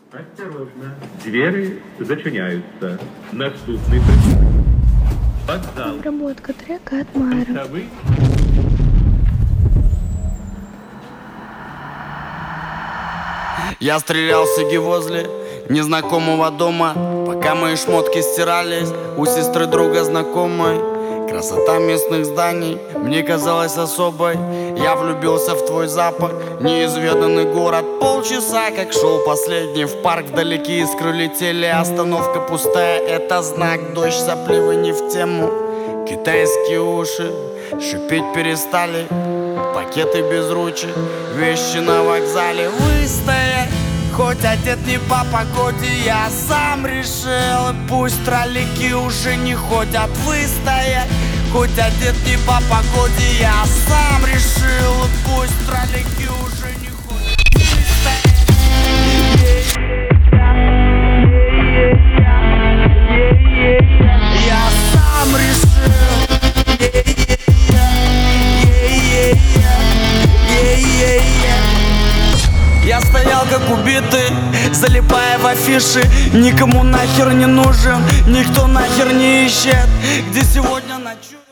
Осторожно, двери зачиняются. Наступный вокзал. Обработка трека от Майра. Часовых. Я стрелял сиги возле незнакомого дома, пока мои шмотки стирались у сестры друга знакомой. Красота местных зданий мне казалась особой. Я влюбился в твой запах, неизведанный город. Полчаса, как шел последний в парк, вдалеке искры летели. Остановка пустая, это знак, дождь сопливый не в тему. Китайские уши шипеть перестали, пакеты без ручек, вещи на вокзале. Выстоять, хоть одет не по погоде, я сам решил. Пусть троллики уже не ходят. Выстоять, хоть одет не по погоде, я сам решил. Пусть троллики уже не ходят. Я сам решил. Я стоял как убитый, залипая в афиши. Никому нахер не нужен, никто нахер не ищет, где сегодня ночую.